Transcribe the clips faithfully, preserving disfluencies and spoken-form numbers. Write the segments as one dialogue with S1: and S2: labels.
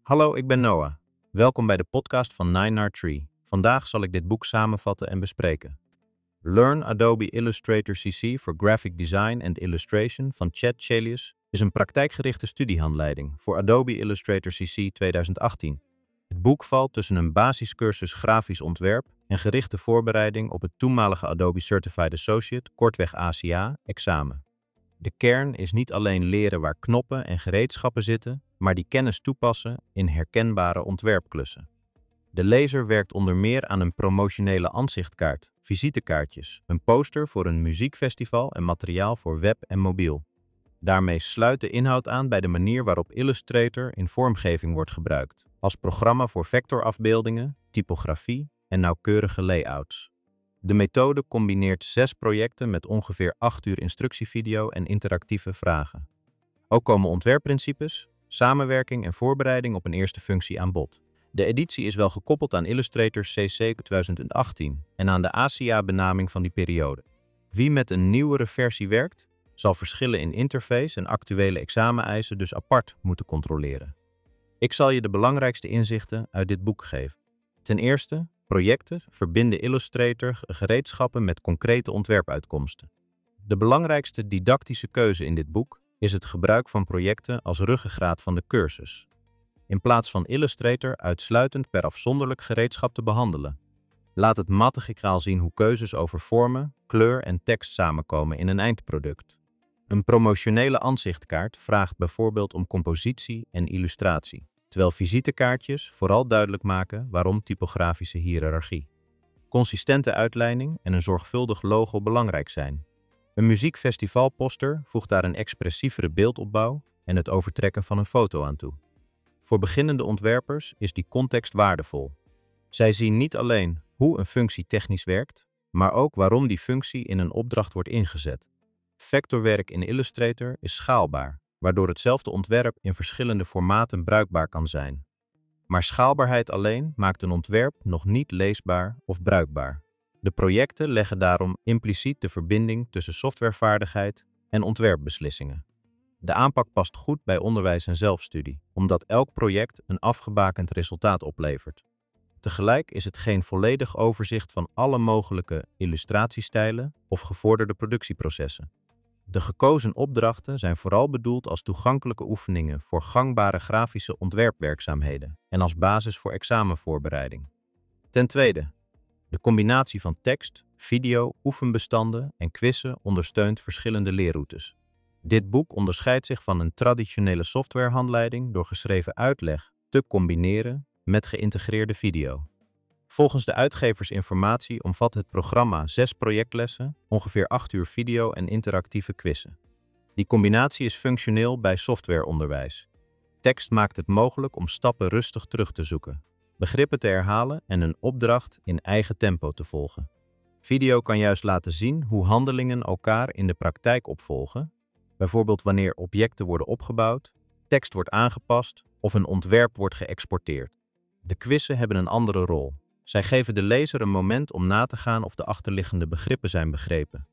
S1: Hallo, ik ben Noah. Welkom bij de podcast van nine R Tree. Vandaag zal ik dit boek samenvatten en bespreken. Learn Adobe Illustrator C C for Graphic Design and Illustration van Chad Chelius is een praktijkgerichte studiehandleiding voor Adobe Illustrator C C twintig achttien. Het boek valt tussen een basiscursus grafisch ontwerp en gerichte voorbereiding op het toenmalige Adobe Certified Associate, kortweg A C A, examen. De kern is niet alleen leren waar knoppen en gereedschappen zitten, maar die kennis toepassen in herkenbare ontwerpklussen. De lezer werkt onder meer aan een promotionele aanzichtkaart, visitekaartjes, een poster voor een muziekfestival en materiaal voor web en mobiel. Daarmee sluit de inhoud aan bij de manier waarop Illustrator in vormgeving wordt gebruikt, als programma voor vectorafbeeldingen, typografie en nauwkeurige layouts. De methode combineert zes projecten met ongeveer acht uur instructievideo en interactieve vragen. Ook komen ontwerpprincipes, samenwerking en voorbereiding op een eerste functie aan bod. De editie is wel gekoppeld aan Illustrator C C twintig achttien en aan de A C A-benaming van die periode. Wie met een nieuwere versie werkt, zal verschillen in interface en actuele exameneisen dus apart moeten controleren. Ik zal je de belangrijkste inzichten uit dit boek geven. Ten eerste, projecten verbinden Illustrator gereedschappen met concrete ontwerpuitkomsten. De belangrijkste didactische keuze in dit boek is het gebruik van projecten als ruggengraat van de cursus, in plaats van Illustrator uitsluitend per afzonderlijk gereedschap te behandelen. Laat het mattegikraal zien hoe keuzes over vormen, kleur en tekst samenkomen in een eindproduct. Een promotionele aanzichtkaart vraagt bijvoorbeeld om compositie en illustratie, terwijl visitekaartjes vooral duidelijk maken waarom typografische hiërarchie, consistente uitleiding en een zorgvuldig logo belangrijk zijn. Een muziekfestivalposter voegt daar een expressievere beeldopbouw en het overtrekken van een foto aan toe. Voor beginnende ontwerpers is die context waardevol. Zij zien niet alleen hoe een functie technisch werkt, maar ook waarom die functie in een opdracht wordt ingezet. Vectorwerk in Illustrator is schaalbaar, waardoor hetzelfde ontwerp in verschillende formaten bruikbaar kan zijn. Maar schaalbaarheid alleen maakt een ontwerp nog niet leesbaar of bruikbaar. De projecten leggen daarom impliciet de verbinding tussen softwarevaardigheid en ontwerpbeslissingen. De aanpak past goed bij onderwijs en zelfstudie, omdat elk project een afgebakend resultaat oplevert. Tegelijk is het geen volledig overzicht van alle mogelijke illustratiestijlen of gevorderde productieprocessen. De gekozen opdrachten zijn vooral bedoeld als toegankelijke oefeningen voor gangbare grafische ontwerpwerkzaamheden en als basis voor examenvoorbereiding. Ten tweede, de combinatie van tekst, video, oefenbestanden en quizzen ondersteunt verschillende leerroutes. Dit boek onderscheidt zich van een traditionele softwarehandleiding door geschreven uitleg te combineren met geïntegreerde video. Volgens de uitgeversinformatie omvat het programma zes projectlessen, ongeveer acht uur video en interactieve quizzen. Die combinatie is functioneel bij softwareonderwijs. Tekst maakt het mogelijk om stappen rustig terug te zoeken, begrippen te herhalen en een opdracht in eigen tempo te volgen. Video kan juist laten zien hoe handelingen elkaar in de praktijk opvolgen, bijvoorbeeld wanneer objecten worden opgebouwd, tekst wordt aangepast of een ontwerp wordt geëxporteerd. De quizzen hebben een andere rol. Zij geven de lezer een moment om na te gaan of de achterliggende begrippen zijn begrepen,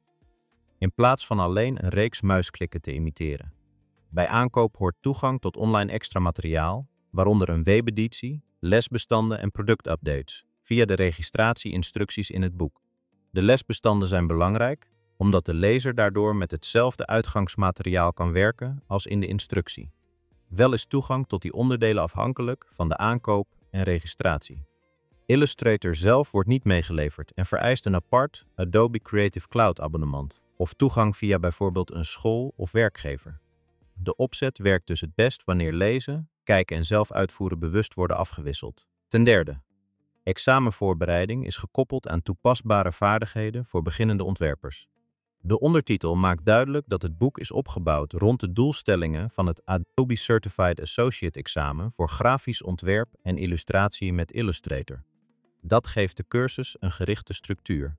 S1: in plaats van alleen een reeks muisklikken te imiteren. Bij aankoop hoort toegang tot online extra materiaal, waaronder een webeditie, lesbestanden en productupdates, via de registratie-instructies in het boek. De lesbestanden zijn belangrijk, omdat de lezer daardoor met hetzelfde uitgangsmateriaal kan werken als in de instructie. Wel is toegang tot die onderdelen afhankelijk van de aankoop en registratie. Illustrator zelf wordt niet meegeleverd en vereist een apart Adobe Creative Cloud abonnement of toegang via bijvoorbeeld een school of werkgever. De opzet werkt dus het best wanneer lezen, kijken en zelf uitvoeren bewust worden afgewisseld. Ten derde, examenvoorbereiding is gekoppeld aan toepasbare vaardigheden voor beginnende ontwerpers. De ondertitel maakt duidelijk dat het boek is opgebouwd rond de doelstellingen van het Adobe Certified Associate examen voor grafisch ontwerp en illustratie met Illustrator. Dat geeft de cursus een gerichte structuur.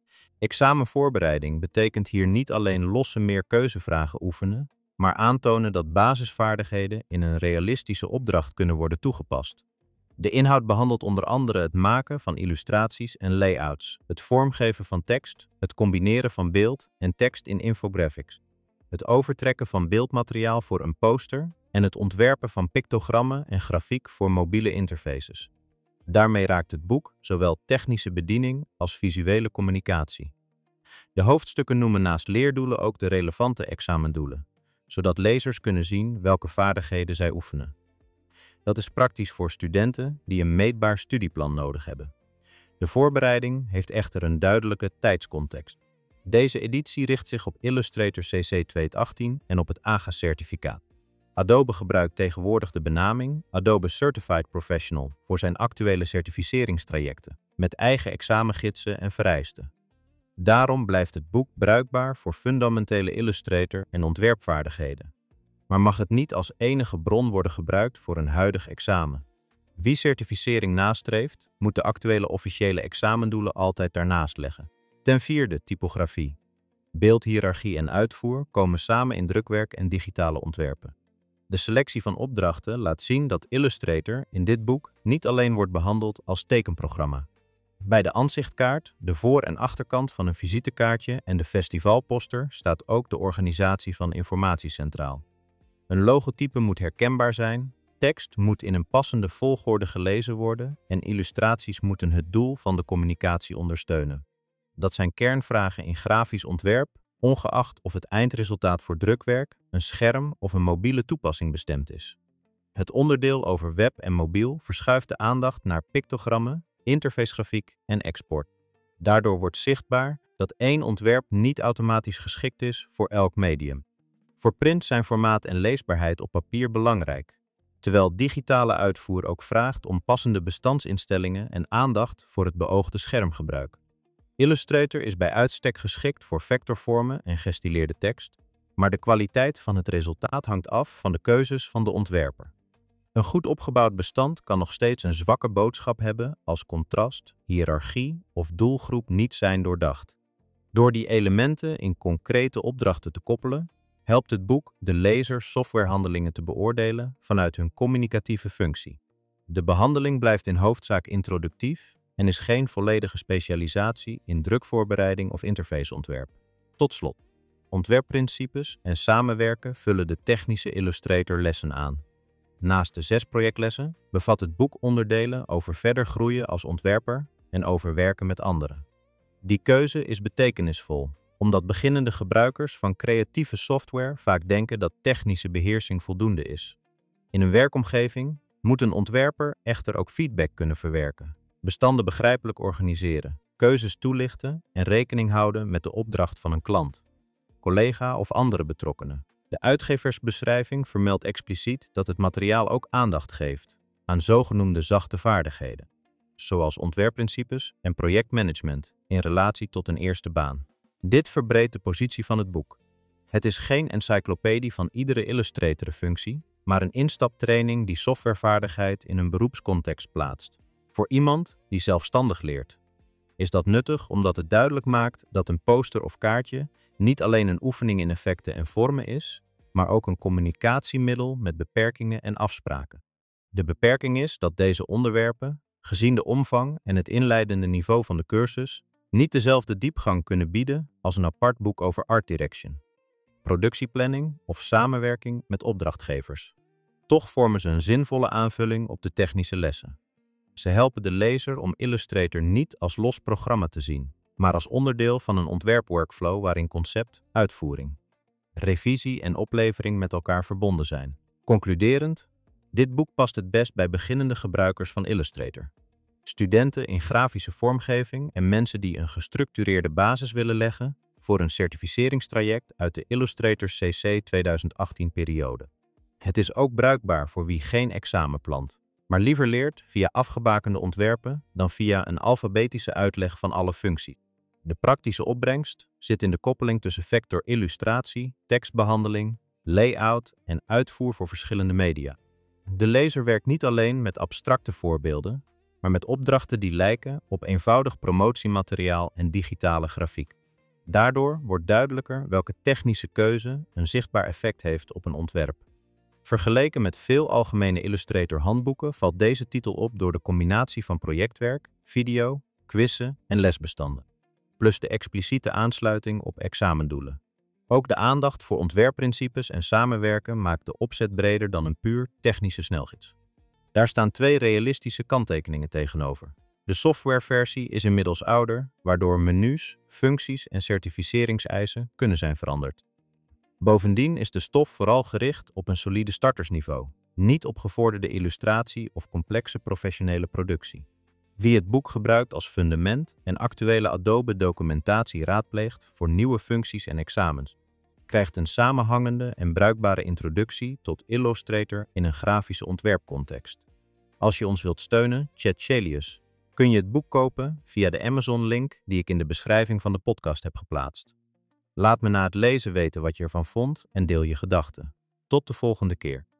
S1: Examenvoorbereiding betekent hier niet alleen losse meerkeuzevragen oefenen, maar aantonen dat basisvaardigheden in een realistische opdracht kunnen worden toegepast. De inhoud behandelt onder andere het maken van illustraties en layouts, het vormgeven van tekst, het combineren van beeld en tekst in infographics, het overtrekken van beeldmateriaal voor een poster en het ontwerpen van pictogrammen en grafiek voor mobiele interfaces. Daarmee raakt het boek zowel technische bediening als visuele communicatie. De hoofdstukken noemen naast leerdoelen ook de relevante examendoelen, zodat lezers kunnen zien welke vaardigheden zij oefenen. Dat is praktisch voor studenten die een meetbaar studieplan nodig hebben. De voorbereiding heeft echter een duidelijke tijdscontext. Deze editie richt zich op Illustrator C C tweehonderdachttien en op het A G A-certificaat. Adobe gebruikt tegenwoordig de benaming Adobe Certified Professional voor zijn actuele certificeringstrajecten, met eigen examengidsen en vereisten. Daarom blijft het boek bruikbaar voor fundamentele Illustrator- en ontwerpvaardigheden, maar mag het niet als enige bron worden gebruikt voor een huidig examen. Wie certificering nastreeft, moet de actuele officiële examendoelen altijd daarnaast leggen. Ten vierde, typografie. Beeldhiërarchie en uitvoer komen samen in drukwerk en digitale ontwerpen. De selectie van opdrachten laat zien dat Illustrator in dit boek niet alleen wordt behandeld als tekenprogramma. Bij de aanzichtkaart, de voor- en achterkant van een visitekaartje en de festivalposter staat ook de organisatie van informatie centraal. Een logotype moet herkenbaar zijn, tekst moet in een passende volgorde gelezen worden en illustraties moeten het doel van de communicatie ondersteunen. Dat zijn kernvragen in grafisch ontwerp, ongeacht of het eindresultaat voor drukwerk, een scherm of een mobiele toepassing bestemd is. Het onderdeel over web en mobiel verschuift de aandacht naar pictogrammen, interfacegrafiek en export. Daardoor wordt zichtbaar dat één ontwerp niet automatisch geschikt is voor elk medium. Voor print zijn formaat en leesbaarheid op papier belangrijk, terwijl digitale uitvoer ook vraagt om passende bestandsinstellingen en aandacht voor het beoogde schermgebruik. Illustrator is bij uitstek geschikt voor vectorvormen en gestileerde tekst, maar de kwaliteit van het resultaat hangt af van de keuzes van de ontwerper. Een goed opgebouwd bestand kan nog steeds een zwakke boodschap hebben als contrast, hiërarchie of doelgroep niet zijn doordacht. Door die elementen in concrete opdrachten te koppelen, helpt het boek de lezer softwarehandelingen te beoordelen vanuit hun communicatieve functie. De behandeling blijft in hoofdzaak introductief en is geen volledige specialisatie in drukvoorbereiding of interfaceontwerp. Tot slot, ontwerpprincipes en samenwerken vullen de technische Illustrator lessen aan. Naast de zes projectlessen bevat het boek onderdelen over verder groeien als ontwerper en over werken met anderen. Die keuze is betekenisvol, omdat beginnende gebruikers van creatieve software vaak denken dat technische beheersing voldoende is. In een werkomgeving moet een ontwerper echter ook feedback kunnen verwerken, bestanden begrijpelijk organiseren, keuzes toelichten en rekening houden met de opdracht van een klant, collega of andere betrokkenen. De uitgeversbeschrijving vermeldt expliciet dat het materiaal ook aandacht geeft aan zogenoemde zachte vaardigheden, zoals ontwerpprincipes en projectmanagement in relatie tot een eerste baan. Dit verbreedt de positie van het boek. Het is geen encyclopedie van iedere Illustrator-functie, maar een instaptraining die softwarevaardigheid in een beroepscontext plaatst. Voor iemand die zelfstandig leert, is dat nuttig omdat het duidelijk maakt dat een poster of kaartje niet alleen een oefening in effecten en vormen is, maar ook een communicatiemiddel met beperkingen en afspraken. De beperking is dat deze onderwerpen, gezien de omvang en het inleidende niveau van de cursus, niet dezelfde diepgang kunnen bieden als een apart boek over art direction, productieplanning of samenwerking met opdrachtgevers. Toch vormen ze een zinvolle aanvulling op de technische lessen. Ze helpen de lezer om Illustrator niet als los programma te zien, maar als onderdeel van een ontwerpworkflow waarin concept, uitvoering, revisie en oplevering met elkaar verbonden zijn. Concluderend, dit boek past het best bij beginnende gebruikers van Illustrator, studenten in grafische vormgeving en mensen die een gestructureerde basis willen leggen voor een certificeringstraject uit de Illustrator C C tweeduizend achttien periode. Het is ook bruikbaar voor wie geen examen plant, maar liever leert via afgebakende ontwerpen dan via een alfabetische uitleg van alle functies. De praktische opbrengst zit in de koppeling tussen vector illustratie, tekstbehandeling, layout en uitvoer voor verschillende media. De lezer werkt niet alleen met abstracte voorbeelden, maar met opdrachten die lijken op eenvoudig promotiemateriaal en digitale grafiek. Daardoor wordt duidelijker welke technische keuze een zichtbaar effect heeft op een ontwerp. Vergeleken met veel algemene Illustrator-handboeken valt deze titel op door de combinatie van projectwerk, video, quizzen en lesbestanden, plus de expliciete aansluiting op examendoelen. Ook de aandacht voor ontwerpprincipes en samenwerken maakt de opzet breder dan een puur technische snelgids. Daar staan twee realistische kanttekeningen tegenover. De softwareversie is inmiddels ouder, waardoor menus, functies en certificeringseisen kunnen zijn veranderd. Bovendien is de stof vooral gericht op een solide startersniveau, niet op gevorderde illustratie of complexe professionele productie. Wie het boek gebruikt als fundament en actuele Adobe-documentatie raadpleegt voor nieuwe functies en examens, krijgt een samenhangende en bruikbare introductie tot Illustrator in een grafische ontwerpcontext. Als je ons wilt steunen, ChatChelius, kun je het boek kopen via de Amazon-link die ik in de beschrijving van de podcast heb geplaatst. Laat me na het lezen weten wat je ervan vond en deel je gedachten. Tot de volgende keer.